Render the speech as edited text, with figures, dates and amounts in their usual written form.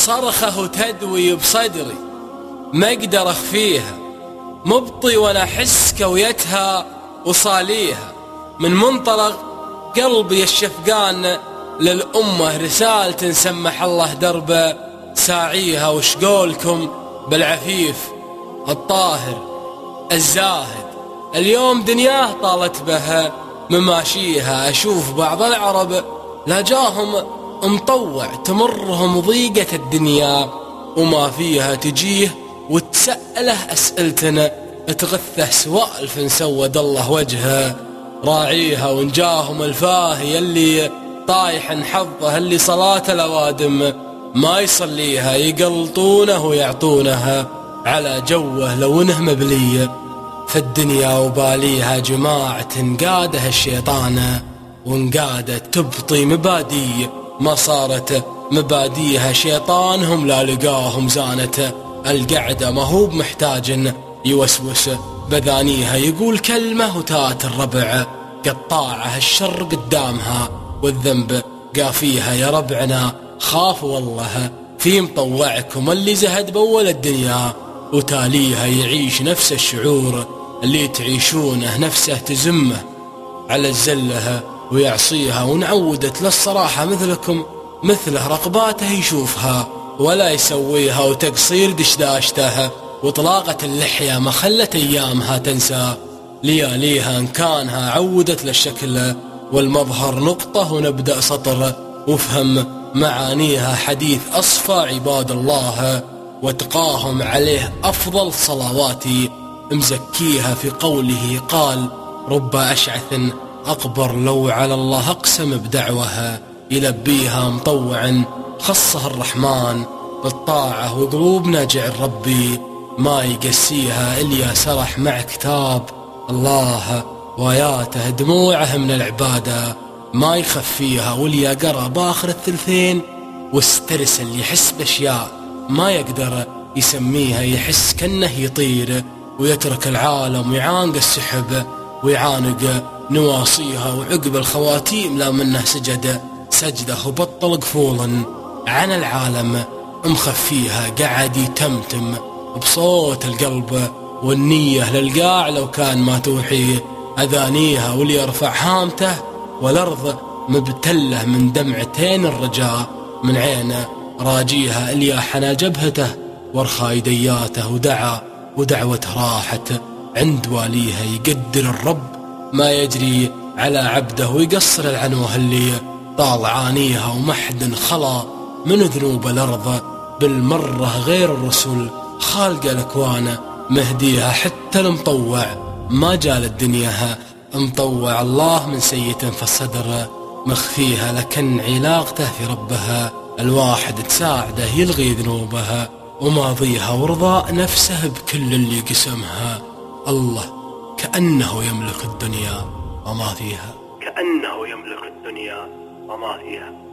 صرخه تدوي بصدري ما اقدر اخفيها، مبطي وانا احس كويتها وصاليها. من منطلق قلبي الشفقان للأمة رسالة سمح الله دربه ساعيها. وش قولكم بالعفيف الطاهر الزاهد اليوم دنياه طالت بها مماشيها؟ أشوف بعض العرب لا جاهم مطوع تمرهم ضيقة الدنيا وما فيها، تجيه وتسأله أسئلتنا تغثه سوالف سود الله وجهه راعيها. ونجاهم الفاهي اللي طايح حظه اللي صلاة الأوادم ما يصليها، يقلطونه ويعطونها على جوه لو انه مبليه في الدنيا وباليها. جماعة قادها الشيطان وانقادت تبطي مبادي ما صارت مباديها. شيطانهم لا لقاهم زانته القعدة ما هو بمحتاج يوسوس بذانيها. يقول كلمة وتات الربع قطاعها الشر قدامها والذنب قافيها. يا ربعنا خافوا والله في مطوعكم اللي زهد بول الدنيا وتاليها يعيش نفس الشعور اللي تعيشونه، نفسه تزمه على الزلة ويعصيها. ونعودت للصراحة مثلكم مثله رقباته يشوفها ولا يسويها، وتقصير دشداشتها وطلاقة اللحية ما خلت أيامها تنسى لياليها. إن كانها عودت للشكل والمظهر نقطة ونبدأ سطر وفهم معانيها. حديث أصفى عباد الله وتقاهم عليه أفضل صلواتي مزكيها. في قوله قال رب أشعث أقبر لو على الله أقسم بدعوها يلبيها. مطوعا خصه الرحمن بالطاعة وقلوبنا جعل ربي ما يقسيها. إليا سرح مع كتاب الله وآياته دموعه من العبادة ما يخفيها. واليا قرأ باخر الثلثين واسترسل يحس بأشياء ما يقدر يسميها. يحس كأنه يطير ويترك العالم ويعانق السحب ويعانق نواصيها. وعقب الخواتيم لا منه سجد سجده وبطل قفولا عن العالم مخفيها. قعد يتمتم بصوت القلب والنية للقاع لو كان ما توحي أذانيها. واللي يرفع هامته والأرض مبتله من دمعتين الرجاء من عينه راجيها. اللي حنى جبهته وارخى يدياته ودعا ودعوته راحت عند واليها. يقدر الرب ما يجري على عبده ويقصر العنوه اللي طال عانيها. ومحد خلا من ذنوب الأرض بالمرة غير الرسل خالق الأكوان مهديها. حتى المطوع ما جال الدنيا مطوع الله من سيئة في الصدر مخفيها. لكن علاقته في ربها الواحد تساعده يلغي ذنوبها وماضيها ورضاء نفسه بكل اللي قسمها. الله كأنه يملك الدنيا وما فيها، كأنه يملك الدنيا وما فيها.